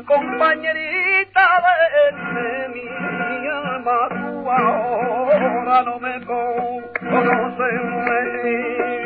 compañerita de mi alma, tú ahora no me conoces.